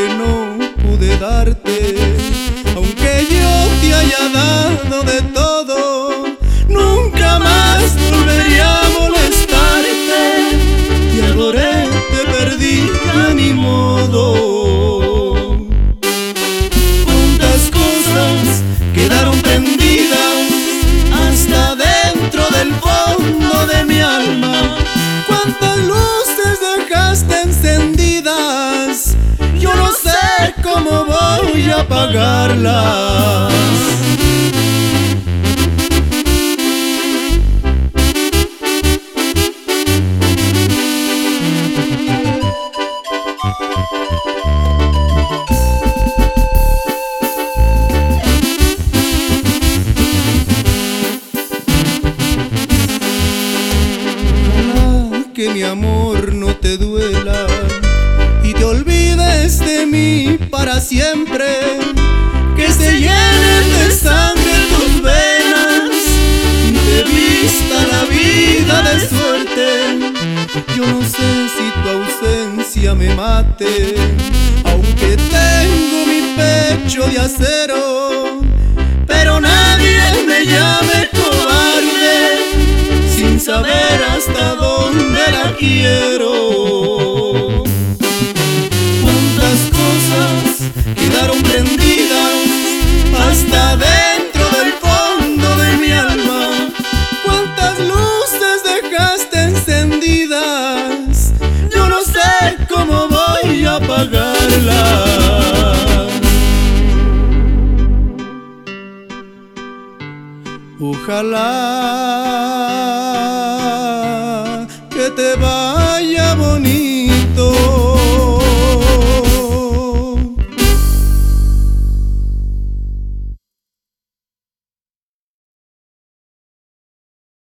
no pude darte. Aunque yo te haya dado de todo, nunca más volvería a molestarte. Te adoré, te perdí, a mi modo. Cuántas cosas quedaron prendidas hasta dentro del fondo de mi alma. Cuántas luces dejaste encendidas, yo no sé cómo voy a apagarlas. Que mi amor no te duela y te olvides de mí para siempre. Que se llenen de sangre tus venas y te vista la vida de suerte. Yo no sé si tu ausencia me mate, aunque tengo mi pecho de acero, pero nadie me llame cobarde sin saber hasta dónde la quiero. Cuántas cosas quedaron prendidas hasta dentro del fondo de mi alma. Cuántas luces dejaste encendidas, yo no sé cómo voy a apagarlas. Ojalá que te vaya bonito.